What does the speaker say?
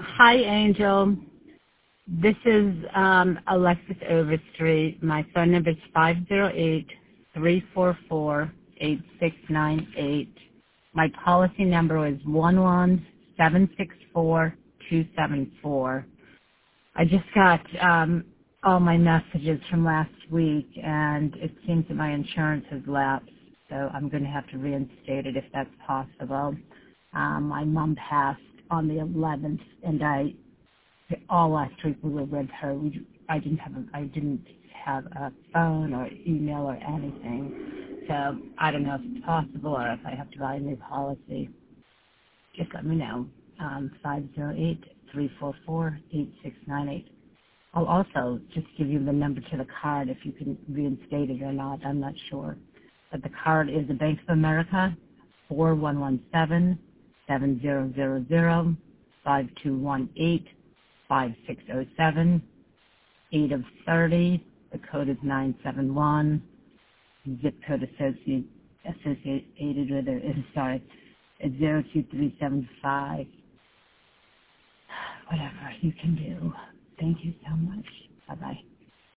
Hi, Angel. This is Alexis Overstreet. My phone number is 508-344-8698. My policy number is 11764-274. I just got all my messages from last week, and it seems that my insurance has lapsed, so I'm going to have to reinstate it if that's possible. My mom passed on the 11th, and all last week we were with her. I didn't have a phone or email or anything, so I don't know if it's possible or if I have to buy a new policy. Just let me know. 508-344-8698. I'll also just give you the number to the card if you can reinstate it or not. I'm not sure. But the card is the Bank of America, 4117-7000-5218-5607, 8 of 30. The code is 971. Zip code associated with it is, it's 02375. Whatever you can do. Thank you so much. Bye-bye.